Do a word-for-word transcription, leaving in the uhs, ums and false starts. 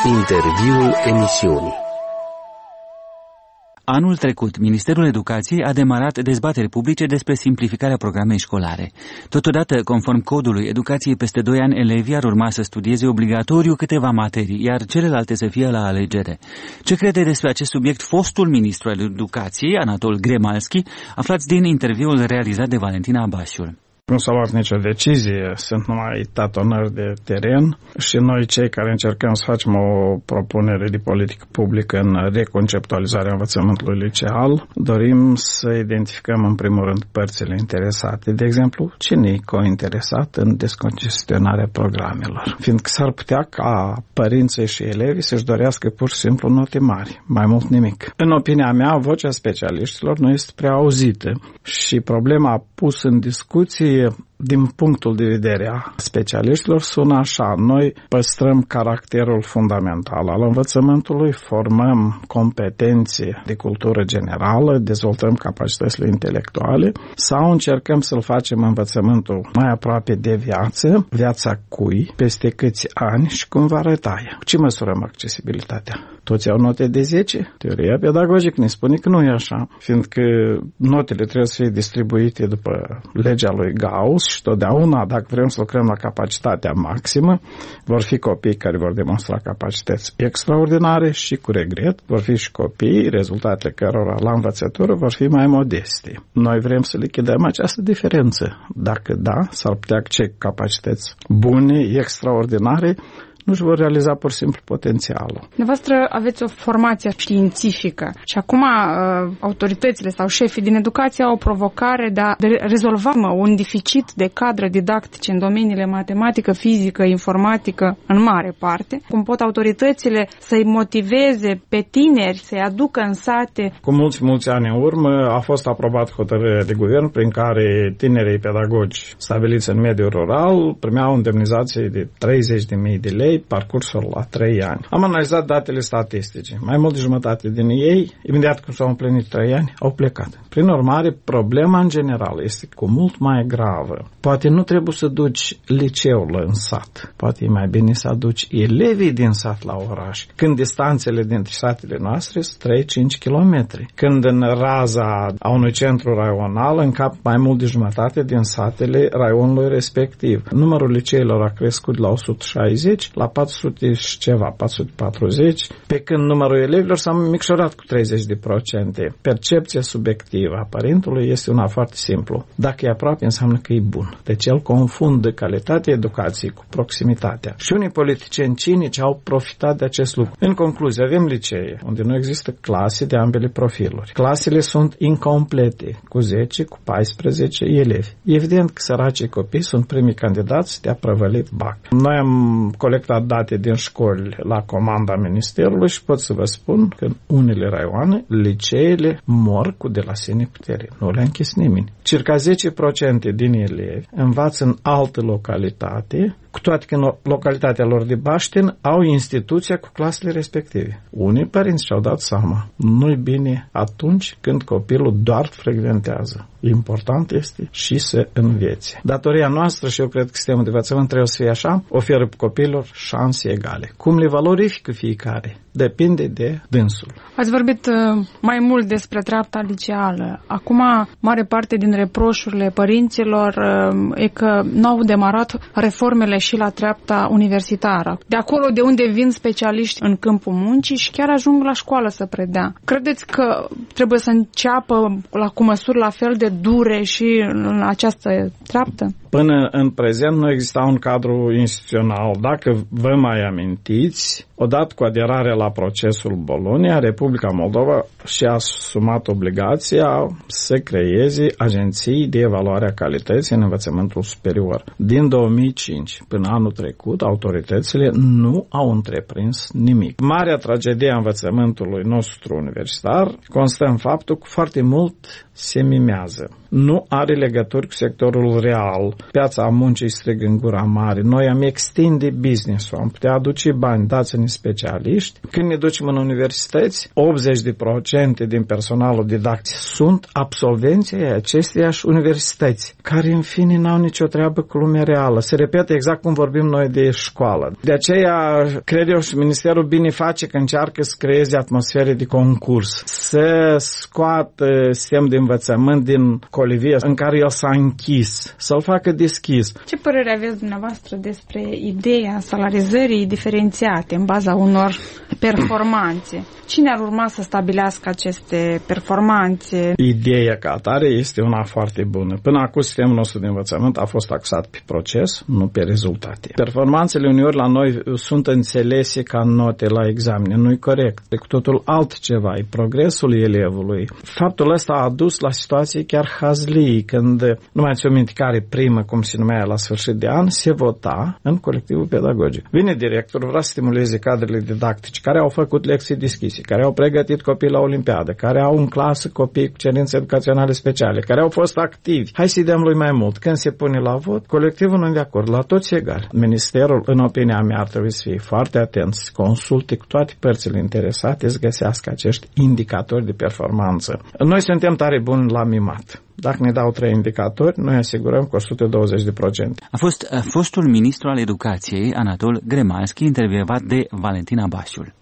Interviul emisiunii. Anul trecut, Ministerul Educației a demarat dezbateri publice despre simplificarea programei școlare. Totodată, conform codului educației, peste doi ani elevii ar urma să studieze obligatoriu câteva materii, iar celelalte să fie la alegere. Ce crede despre acest subiect fostul ministru al Educației, Anatol Gremalski? Aflați din interviul realizat de Valentina Abasiul. Nu s-a luat nicio decizie, sunt numai tatonări de teren și noi cei care încercăm să facem o propunere de politică publică în reconceptualizarea învățământului liceal, dorim să identificăm în primul rând părțile interesate, de exemplu, cine e cointeresat în descongestionarea programelor, fiindcă s-ar putea ca părinții și elevii să-și dorească pur și simplu note mari, mai mult nimic. În opinia mea, vocea specialiștilor nu este prea auzită și problema pusă în discuție din punctul de vedere a specialiștilor sună așa: noi păstrăm caracterul fundamental al învățământului, formăm competențe de cultură generală, dezvoltăm capacitățile intelectuale, sau încercăm să-l facem învățământul mai aproape de viață, viața cui, peste câți ani și cum va arăta ea. Ce măsurăm accesibilitatea? Toți au note de zece? Teoria pedagogică ne spune că nu e așa, fiindcă notele trebuie să fie distribuite după legea lui Gauss și totdeauna, dacă vrem să lucrăm la capacitatea maximă, vor fi copii care vor demonstra capacități extraordinare și, cu regret, vor fi și copii, rezultatele cărora la învățătură vor fi mai modeste. Noi vrem să lichidăm această diferență. Dacă da, s-ar putea că capacități bune, extraordinare, nu își vor realiza pur și simplu potențialul. Dumneavoastră aveți o formație științifică și acum autoritățile sau șefii din educație au o provocare de a rezolva mă, un deficit de cadre didactice în domeniile matematică, fizică, informatică, în mare parte. Cum pot autoritățile să-i motiveze pe tineri, să-i aducă în sate? Cu mulți, mulți ani în urmă a fost aprobat hotărârea de guvern prin care tinerii pedagogi stabiliți în mediul rural primeau indemnizații de treizeci de mii de lei parcursul la trei ani. Am analizat datele statistice. Mai mult de jumătate din ei, imediat cum s-au împlinit trei ani, au plecat. Prin urmare, problema în general este cu mult mai gravă. Poate nu trebuie să duci liceul în sat. Poate e mai bine să aduci elevii din sat la oraș. Când distanțele dintre satele noastre sunt trei cinci kilometri. Când în raza a unui centru raional încap mai mult de jumătate din satele raionului respectiv. Numărul liceilor a crescut la o sută șaizeci, la patru sute și ceva, patru sute patruzeci, pe când numărul elevilor s-a micșorat cu treizeci de procente. Percepția subiectivă a părintului este una foarte simplu. Dacă e aproape, înseamnă că e bun. Deci el confundă calitatea educației cu proximitatea. Și unii politicieni cinici au profitat de acest lucru. În concluzie, avem licee, unde nu există clase de ambele profiluri. Clasele sunt incomplete, cu zece, cu paisprezece elevi. Evident că săracii copii sunt primii candidați de a prăvălit bac. Noi am colectat date din școli la comanda Ministerului și pot să vă spun că în unele raioane liceele mor cu de la sine putere. Nu le-a închis nimeni. Circa zece la sută din elevi învață în altă localitate, cu toate că în localitatea lor de Baștin au instituția cu clasele respective. Unii părinți și-au dat seama. Nu-i bine atunci când copilul doar frecventează. Important este și să învețe. Datoria noastră, și eu cred că sistemul de învățământ trebuie să fie așa, oferă copilor șanse egale. Cum le valorifică fiecare? Depinde de dânsul. Ați vorbit mai mult despre treapta liceală. Acum, mare parte din reproșurile părinților e că n-au demarat reformele și la treapta universitară. De acolo de unde vin specialiști în câmpul muncii și chiar ajung la școală să predea. Credeți că trebuie să înceapă la, cu măsuri la fel de dure și în această treaptă? Până în prezent nu exista un cadru instituțional. Dacă vă mai amintiți, odată cu aderarea la procesul Bologna, Republica Moldova și-a asumat obligația să creeze agenții de evaluare a calității în învățământul superior. Din două mii cinci până anul trecut, autoritățile nu au întreprins nimic. Marea tragedie a învățământului nostru universitar constă în faptul că foarte mult se mimează. Nu are legături cu sectorul real. Piața muncii strigă în gura mare. Noi am extinde business-ul, am putea aduce bani, dați-ne specialiști. Când ne ducem în universități, optzeci la sută din personalul didactic sunt absolvenții acesteiași universități, care în fine n-au nicio treabă cu lumea reală. Se repetă exact cum vorbim noi de școală. De aceea, cred eu, și Ministerul bine face că încearcă să creeze atmosfere de concurs, să scoată sistem de învățământ din colivie în care el s-a închis, să-l facă deschis. Ce părere aveți dumneavoastră despre ideea salarizării diferențiate în baza unor performanțe? Cine ar urma să stabilească aceste performanțe? Ideea ca atare este una foarte bună. Până acum sistemul nostru de învățământ a fost axat pe proces, nu pe rezultate. Performanțele uneori la noi sunt înțelese ca note la examene. Nu-i corect. E cu totul altceva. E progresul elevului. Faptul ăsta a dus la situații chiar hazlii, când, nu mai ți-o minte care primă, cum se numea la sfârșit de an, se vota în colectivul pedagogic. Vine directorul, vrea să stimuleze cadrele didactice care au făcut lecții deschise, care au pregătit copii la olimpiadă, care au în clasă copii cu cerințe educaționale speciale, care au fost activi. Hai să-i dăm lui mai mult. Când se pune la vot, colectivul nu e de acord, la toți egal. Ministerul, în opinia mea, ar trebui să fie foarte atent, să consulte cu toate părțile interesate, să găsească acești indicatori de performanță. Noi suntem tare buni la mimat. Dacă ne dau trei indicatori, noi asigurăm cu o sută douăzeci la sută. A fost fostul ministru al educației, Anatol Gremalski, intervievat de Valentina Basiul.